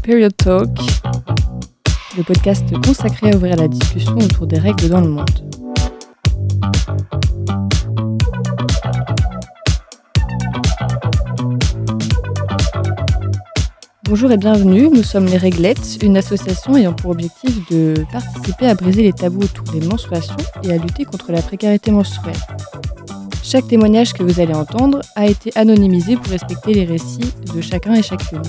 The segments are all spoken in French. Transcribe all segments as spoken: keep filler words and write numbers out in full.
Period Talk, le podcast consacré à ouvrir la discussion autour des règles dans le monde. Bonjour et bienvenue, nous sommes les Réglettes, une association ayant pour objectif de participer à briser les tabous autour des menstruations et à lutter contre la précarité menstruelle. Chaque témoignage que vous allez entendre a été anonymisé pour respecter les récits de chacun et chacune.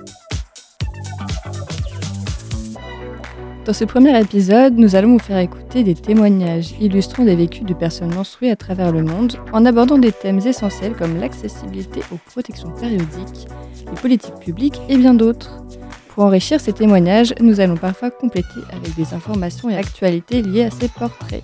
Dans ce premier épisode, nous allons vous faire écouter des témoignages illustrant des vécus de personnes menstruées à travers le monde, en abordant des thèmes essentiels comme l'accessibilité aux protections périodiques, les politiques publiques et bien d'autres. Pour enrichir ces témoignages, nous allons parfois compléter avec des informations et actualités liées à ces portraits.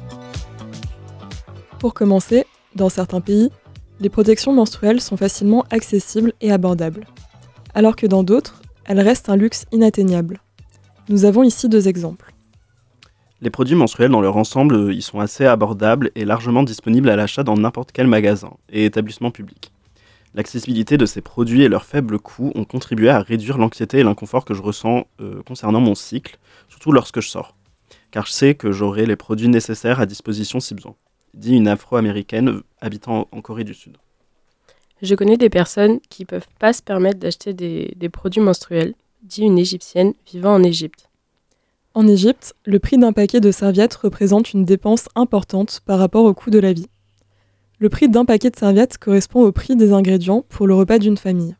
Pour commencer, dans certains pays, les protections menstruelles sont facilement accessibles et abordables, alors que dans d'autres, elles restent un luxe inatteignable. Nous avons ici deux exemples. Les produits menstruels dans leur ensemble, ils sont assez abordables et largement disponibles à l'achat dans n'importe quel magasin et établissement public. L'accessibilité de ces produits et leur faible coût ont contribué à réduire l'anxiété et l'inconfort que je ressens euh, concernant mon cycle, surtout lorsque je sors, car je sais que j'aurai les produits nécessaires à disposition si besoin, dit une Afro-américaine habitant en Corée du Sud. Je connais des personnes qui ne peuvent pas se permettre d'acheter des, des produits menstruels, dit une Égyptienne vivant en Égypte. En Égypte, le prix d'un paquet de serviettes représente une dépense importante par rapport au coût de la vie. Le prix d'un paquet de serviettes correspond au prix des ingrédients pour le repas d'une famille.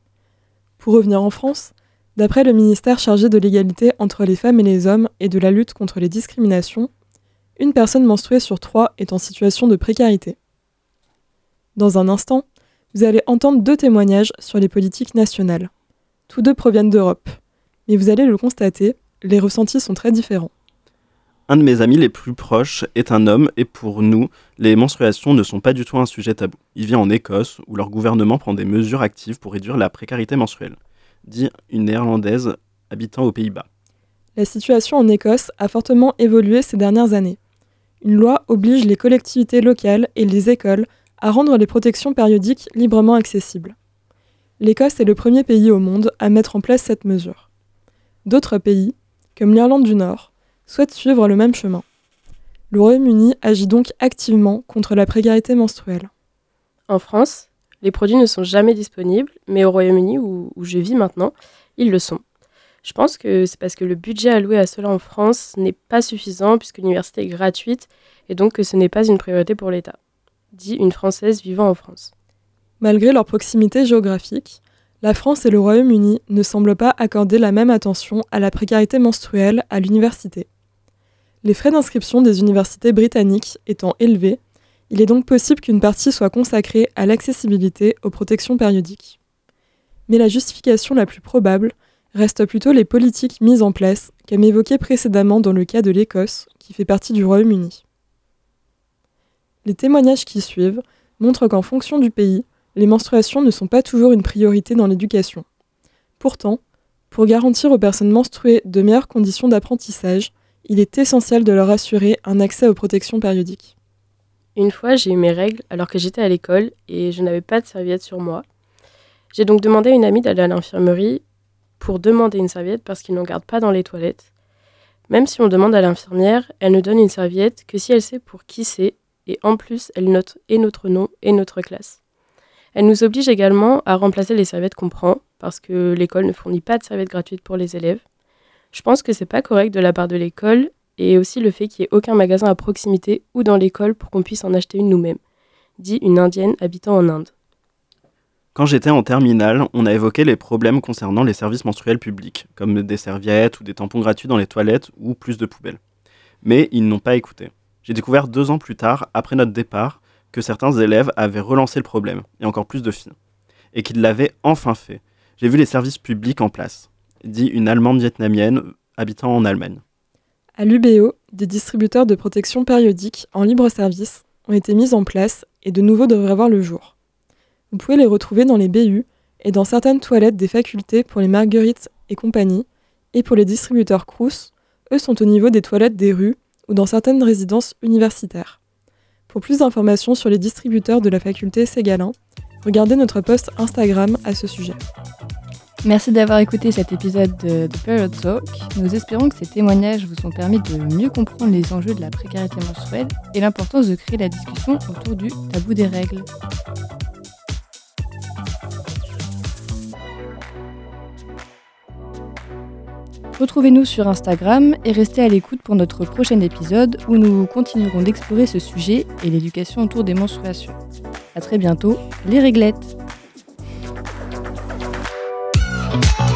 Pour revenir en France, d'après le ministère chargé de l'égalité entre les femmes et les hommes et de la lutte contre les discriminations, une personne menstruée sur trois est en situation de précarité. Dans un instant, vous allez entendre deux témoignages sur les politiques nationales. Tous deux proviennent d'Europe, mais vous allez le constater, les ressentis sont très différents. Un de mes amis les plus proches est un homme et pour nous, les menstruations ne sont pas du tout un sujet tabou. Il vit en Écosse où leur gouvernement prend des mesures actives pour réduire la précarité menstruelle, dit une néerlandaise habitant aux Pays-Bas. La situation en Écosse a fortement évolué ces dernières années. Une loi oblige les collectivités locales et les écoles à rendre les protections périodiques librement accessibles. L'Écosse est le premier pays au monde à mettre en place cette mesure. D'autres pays, comme l'Irlande du Nord, souhaitent suivre le même chemin. Le Royaume-Uni agit donc activement contre la précarité menstruelle. En France, les produits ne sont jamais disponibles, mais au Royaume-Uni, où, où je vis maintenant, ils le sont. Je pense que c'est parce que le budget alloué à cela en France n'est pas suffisant puisque l'université est gratuite et donc que ce n'est pas une priorité pour l'État, dit une Française vivant en France. Malgré leur proximité géographique, la France et le Royaume-Uni ne semblent pas accorder la même attention à la précarité menstruelle à l'université. Les frais d'inscription des universités britanniques étant élevés, il est donc possible qu'une partie soit consacrée à l'accessibilité aux protections périodiques. Mais la justification la plus probable reste plutôt les politiques mises en place, comme évoqué précédemment dans le cas de l'Écosse, qui fait partie du Royaume-Uni. Les témoignages qui suivent montrent qu'en fonction du pays, les menstruations ne sont pas toujours une priorité dans l'éducation. Pourtant, pour garantir aux personnes menstruées de meilleures conditions d'apprentissage, il est essentiel de leur assurer un accès aux protections périodiques. Une fois, j'ai eu mes règles alors que j'étais à l'école et je n'avais pas de serviette sur moi. J'ai donc demandé à une amie d'aller à l'infirmerie pour demander une serviette parce qu'ils n'en gardent pas dans les toilettes. Même si on demande à l'infirmière, elle ne donne une serviette que si elle sait pour qui c'est et en plus, elle note et notre nom et notre classe. Elle nous oblige également à remplacer les serviettes qu'on prend, parce que l'école ne fournit pas de serviettes gratuites pour les élèves. Je pense que c'est pas correct de la part de l'école, et aussi le fait qu'il n'y ait aucun magasin à proximité ou dans l'école pour qu'on puisse en acheter une nous-mêmes, dit une Indienne habitant en Inde. Quand j'étais en terminale, on a évoqué les problèmes concernant les services menstruels publics, comme des serviettes ou des tampons gratuits dans les toilettes ou plus de poubelles. Mais ils n'ont pas écouté. J'ai découvert deux ans plus tard, après notre départ, que certains élèves avaient relancé le problème, et encore plus de filles, et qu'ils l'avaient enfin fait. J'ai vu les services publics en place, dit une Allemande vietnamienne habitant en Allemagne. À l'U B O, des distributeurs de protection périodique en libre service ont été mis en place et de nouveaux devraient voir le jour. Vous pouvez les retrouver dans les B U et dans certaines toilettes des facultés pour les Marguerites et compagnie, et pour les distributeurs Crous, eux sont au niveau des toilettes des rues ou dans certaines résidences universitaires. Pour plus d'informations sur les distributeurs de la faculté Ségalin, regardez notre post Instagram à ce sujet. Merci d'avoir écouté cet épisode de, de Period Talk. Nous espérons que ces témoignages vous ont permis de mieux comprendre les enjeux de la précarité menstruelle et l'importance de créer la discussion autour du tabou des règles. Retrouvez-nous sur Instagram et restez à l'écoute pour notre prochain épisode où nous continuerons d'explorer ce sujet et l'éducation autour des menstruations. À très bientôt, les réglettes!